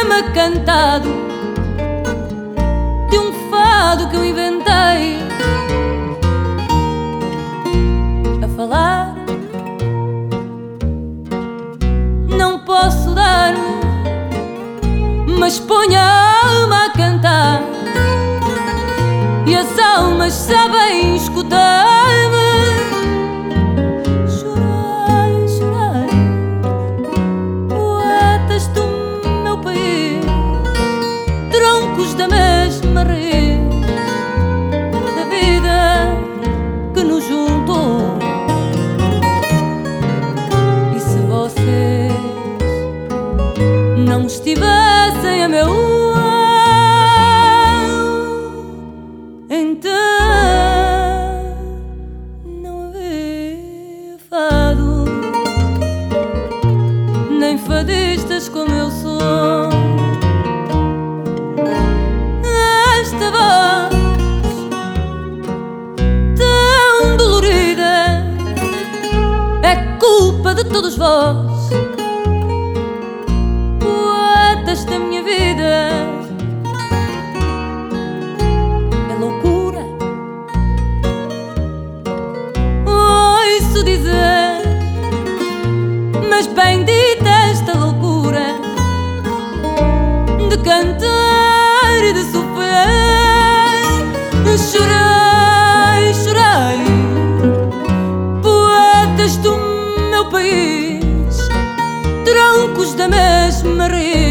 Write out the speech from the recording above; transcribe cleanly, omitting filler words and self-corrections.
poema cantado de um fado que eu inventei, a falar não posso dar-me, mas ponho a alma a cantar e as almas sabem escutar-me. Chorai, chorai, poetas do meu país, troncos da mesma raiz da vida que nos juntou. E se vocês não estivessem a meu lado, então não havia fado, nem fadistas como eu sou. Esta voz tão dolorida é culpa de todos vós, poetas da minha vida. É loucura ouço dizer, mas bendita esta loucura de cantar e de sofrer. Chorai, chorai, poetas do meu país, troncos da mesma raiz